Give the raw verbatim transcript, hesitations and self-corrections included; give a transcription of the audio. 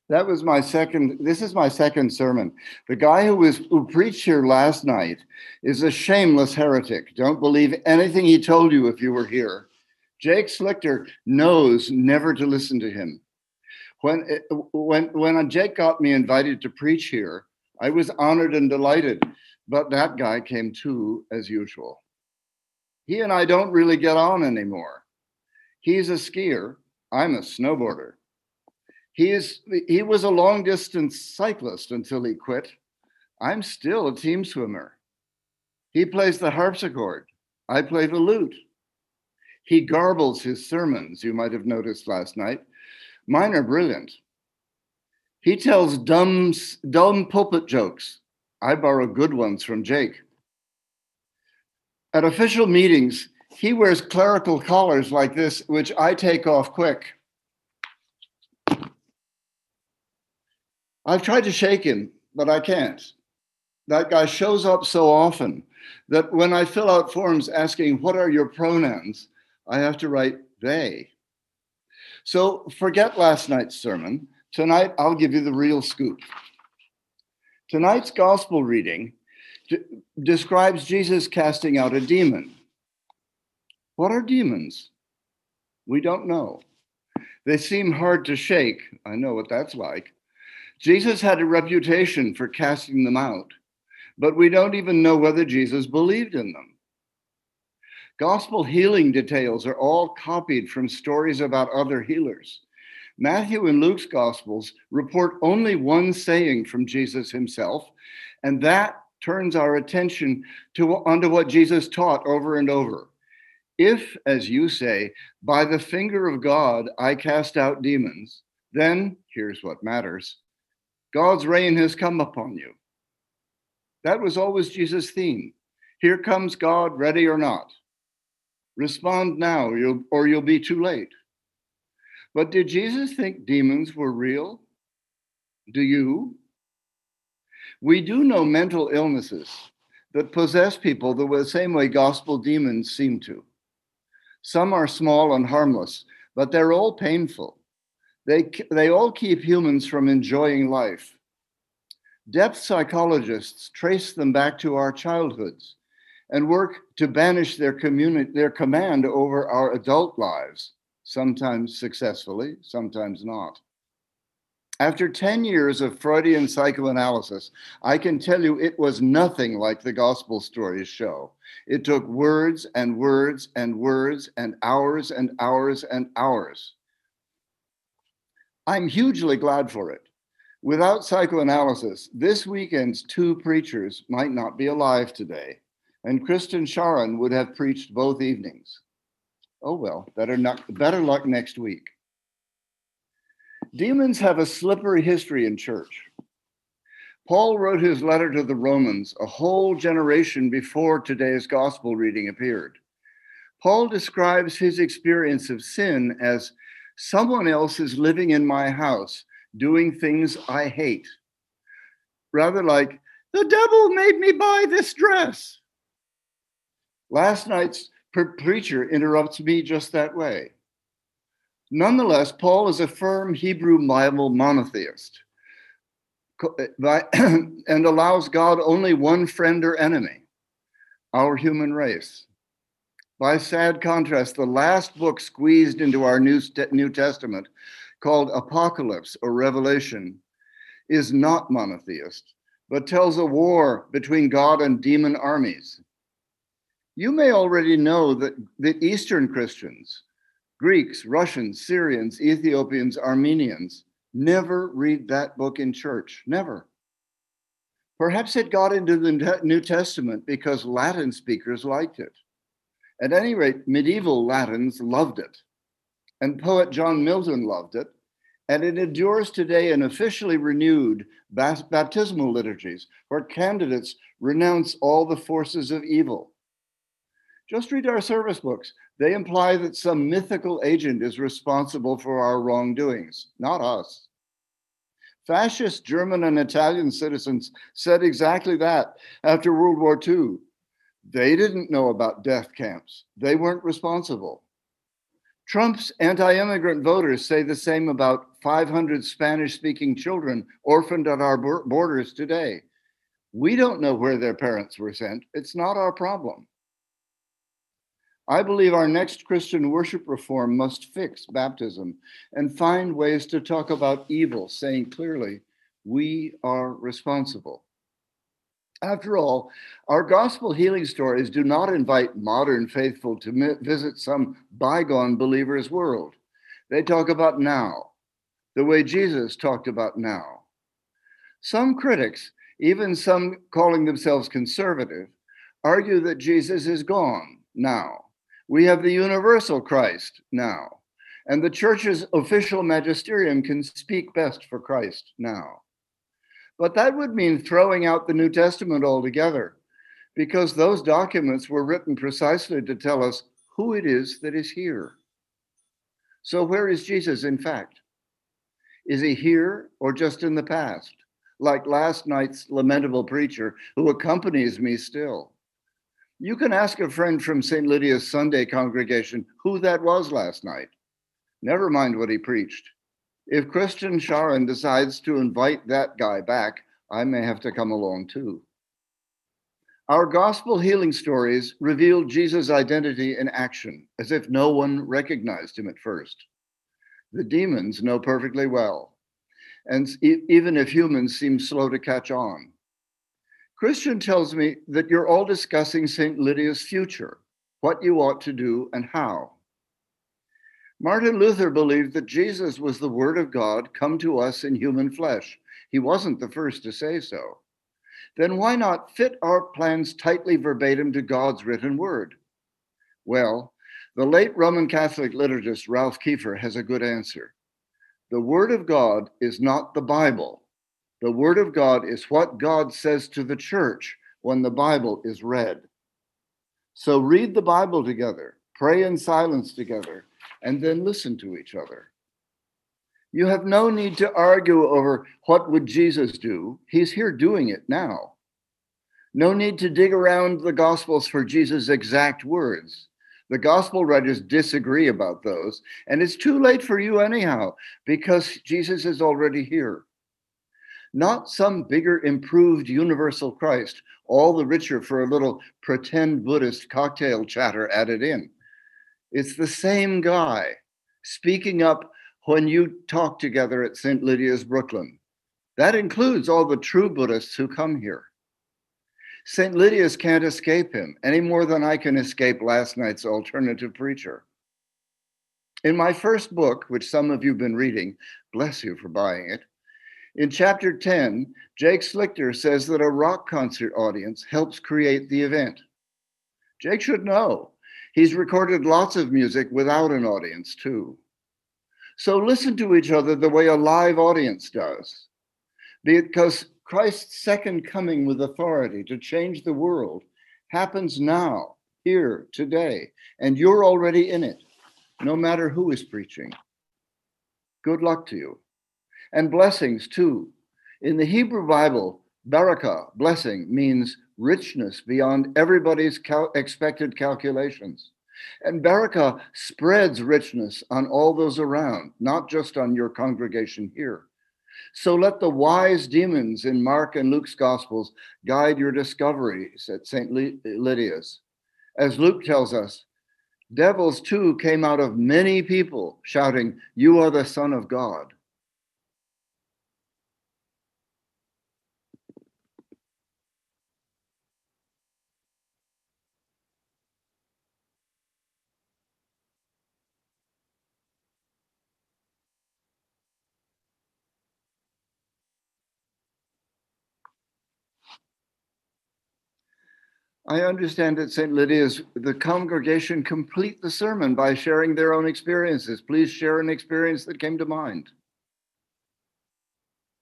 That was my second, this is my second sermon. The guy who was who preached here last night is a shameless heretic. Don't believe anything he told you if you were here. Jake Slichter knows never to listen to him. When, when, when Jake got me invited to preach here, I was honored and delighted, but that guy came too, as usual. He and I don't really get on anymore. He's a skier, I'm a snowboarder. He, is, he was a long distance cyclist until he quit. I'm still a team swimmer. He plays the harpsichord, I play the lute. He garbles his sermons, you might have noticed last night. Mine are brilliant. He tells dumb, dumb pulpit jokes. I borrow good ones from Jake. At official meetings, he wears clerical collars like this, which I take off quick. I've tried to shake him, but I can't. That guy shows up so often that when I fill out forms asking, what are your pronouns? I have to write they. So forget last night's sermon. Tonight, I'll give you the real scoop. Tonight's gospel reading d- describes Jesus casting out a demon. What are demons? We don't know. They seem hard to shake. I know what that's like. Jesus had a reputation for casting them out, but we don't even know whether Jesus believed in them. Gospel healing details are all copied from stories about other healers. Matthew and Luke's Gospels report only one saying from Jesus himself, and that turns our attention to onto what Jesus taught over and over. If, as you say, by the finger of God I cast out demons, then here's what matters. God's reign has come upon you. That was always Jesus' theme. Here comes God, ready or not. Respond now, you'll, or you'll be too late. But did Jesus think demons were real? Do you? We do know mental illnesses that possess people the same way gospel demons seem to. Some are small and harmless, but they're all painful. They, they all keep humans from enjoying life. Depth psychologists trace them back to our childhoods and work to banish their, communi- their command over our adult lives, sometimes successfully, sometimes not. After ten years of Freudian psychoanalysis, I can tell you it was nothing like the gospel stories show. It took words and words and words and hours and hours and hours. I'm hugely glad for it. Without psychoanalysis, this weekend's two preachers might not be alive today, and Kristen Sharon would have preached both evenings. Oh well, better, not, better luck next week. Demons have a slippery history in church. Paul wrote his letter to the Romans a whole generation before today's gospel reading appeared. Paul describes his experience of sin as someone else is living in my house, doing things I hate. Rather like, the devil made me buy this dress. Last night's pre- preacher interrupts me just that way. Nonetheless, Paul is a firm Hebrew Bible monotheist and allows God only one friend or enemy, our human race. By sad contrast, the last book squeezed into our New, New Testament, called Apocalypse or Revelation, is not monotheist, but tells a war between God and demon armies. You may already know that, that Eastern Christians, Greeks, Russians, Syrians, Ethiopians, Armenians, never read that book in church, never. Perhaps it got into the New Testament because Latin speakers liked it. At any rate, medieval Latins loved it, and poet John Milton loved it, and it endures today in officially renewed baptismal liturgies where candidates renounce all the forces of evil. Just read our service books. They imply that some mythical agent is responsible for our wrongdoings, not us. Fascist German and Italian citizens said exactly that after World War Two. They didn't know about death camps. They weren't responsible. Trump's anti-immigrant voters say the same about five hundred Spanish-speaking children orphaned at our borders today. We don't know where their parents were sent. It's not our problem. I believe our next Christian worship reform must fix baptism and find ways to talk about evil, saying clearly, we are responsible. After all, our gospel healing stories do not invite modern faithful to visit some bygone believer's world. They talk about now, the way Jesus talked about now. Some critics, even some calling themselves conservative, argue that Jesus is gone now. We have the universal Christ now, and the church's official magisterium can speak best for Christ now. But that would mean throwing out the New Testament altogether, because those documents were written precisely to tell us who it is that is here. So where is Jesus, in fact? Is he here or just in the past, like last night's lamentable preacher who accompanies me still? You can ask a friend from Saint Lydia's Sunday congregation who that was last night. Never mind what he preached. If Christian Sharon decides to invite that guy back, I may have to come along too. Our gospel healing stories reveal Jesus' identity in action, as if no one recognized him at first. The demons know perfectly well, and even if humans seem slow to catch on. Christian tells me that you're all discussing Saint Lydia's future, what you ought to do and how. Martin Luther believed that Jesus was the Word of God come to us in human flesh. He wasn't the first to say so. Then why not fit our plans tightly verbatim to God's written word? Well, the late Roman Catholic liturgist Ralph Kiefer has a good answer. The Word of God is not the Bible. The Word of God is what God says to the church when the Bible is read. So read the Bible together, pray in silence together, and then listen to each other. You have no need to argue over what would Jesus do. He's here doing it now. No need to dig around the Gospels for Jesus' exact words. The Gospel writers disagree about those, and it's too late for you anyhow, because Jesus is already here. Not some bigger, improved universal Christ, all the richer for a little pretend Buddhist cocktail chatter added in. It's the same guy speaking up when you talk together at Saint Lydia's Brooklyn. That includes all the true Buddhists who come here. Saint Lydia's can't escape him any more than I can escape last night's alternative preacher. In my first book, which some of you have been reading, bless you for buying it, in chapter ten, Jake Slichter says that a rock concert audience helps create the event. Jake should know. He's recorded lots of music without an audience too. So listen to each other the way a live audience does, because Christ's second coming with authority to change the world happens now, here, today, and you're already in it, no matter who is preaching. Good luck to you. And blessings too. In the Hebrew Bible, barakah, blessing, means richness beyond everybody's cal- expected calculations. And barakah spreads richness on all those around, not just on your congregation here. So let the wise demons in Mark and Luke's Gospels guide your discoveries at Saint Lydia's. As Luke tells us, devils too came out of many people shouting, "You are the Son of God." I understand at Saint Lydia's, the congregation complete the sermon by sharing their own experiences. Please share an experience that came to mind.